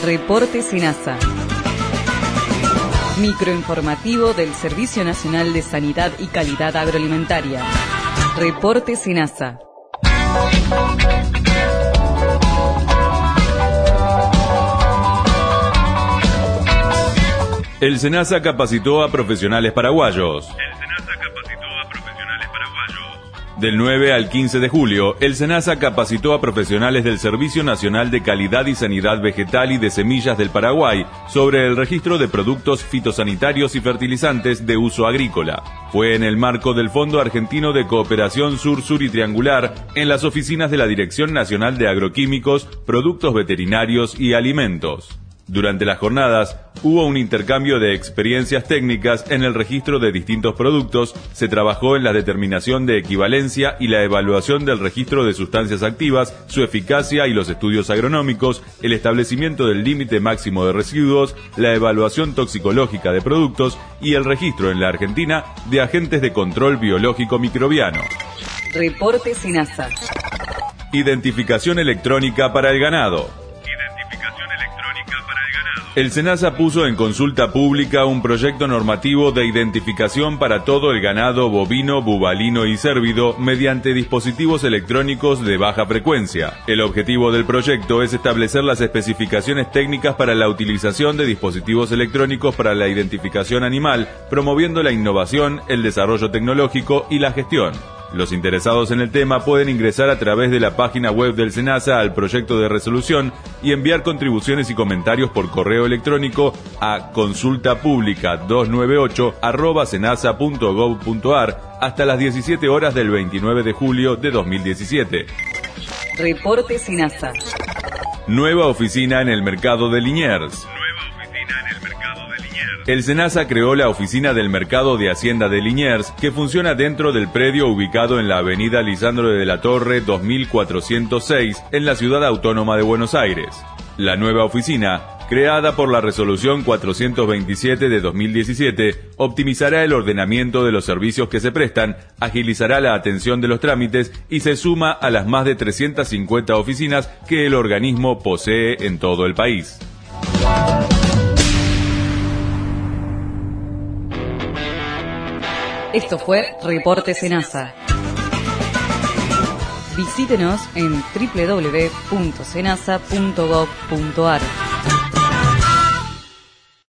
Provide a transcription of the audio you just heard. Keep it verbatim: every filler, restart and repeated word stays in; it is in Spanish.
Reporte SENASA. Microinformativo del Servicio Nacional de Sanidad y Calidad Agroalimentaria. Reporte SENASA. El SENASA capacitó a profesionales paraguayos. Del nueve al quince de julio, el SENASA capacitó a profesionales del Servicio Nacional de Calidad y Sanidad Vegetal y de Semillas del Paraguay sobre el registro de productos fitosanitarios y fertilizantes de uso agrícola. Fue en el marco del Fondo Argentino de Cooperación Sur-Sur y Triangular en las oficinas de la Dirección Nacional de Agroquímicos, Productos Veterinarios y Alimentos. Durante las jornadas, hubo un intercambio de experiencias técnicas en el registro de distintos productos, se trabajó en la determinación de equivalencia y la evaluación del registro de sustancias activas, su eficacia y los estudios agronómicos, el establecimiento del límite máximo de residuos, la evaluación toxicológica de productos y el registro en la Argentina de agentes de control biológico microbiano. Reporte SENASA. Identificación electrónica para el ganado. El SENASA puso en consulta pública un proyecto normativo de identificación para todo el ganado bovino, bubalino y cérvido mediante dispositivos electrónicos de baja frecuencia. El objetivo del proyecto es establecer las especificaciones técnicas para la utilización de dispositivos electrónicos para la identificación animal, promoviendo la innovación, el desarrollo tecnológico y la gestión. Los interesados en el tema pueden ingresar a través de la página web del SENASA al proyecto de resolución y enviar contribuciones y comentarios por correo electrónico a consulta pública doscientos noventa y ocho arroba senasa punto gob punto ar hasta las diecisiete horas del veintinueve de julio de dos mil diecisiete. Reporte SENASA. Nueva oficina en el mercado de Liniers. El SENASA creó la Oficina del Mercado de Hacienda de Liniers, que funciona dentro del predio ubicado en la avenida Lisandro de la Torre dos mil cuatrocientos seis, en la Ciudad Autónoma de Buenos Aires. La nueva oficina, creada por la Resolución cuatrocientos veintisiete de dos mil diecisiete, optimizará el ordenamiento de los servicios que se prestan, agilizará la atención de los trámites y se suma a las más de trescientas cincuenta oficinas que el organismo posee en todo el país. Esto fue Reporte SENASA. Visítenos en doble u doble u doble u punto senasa punto gob punto ar.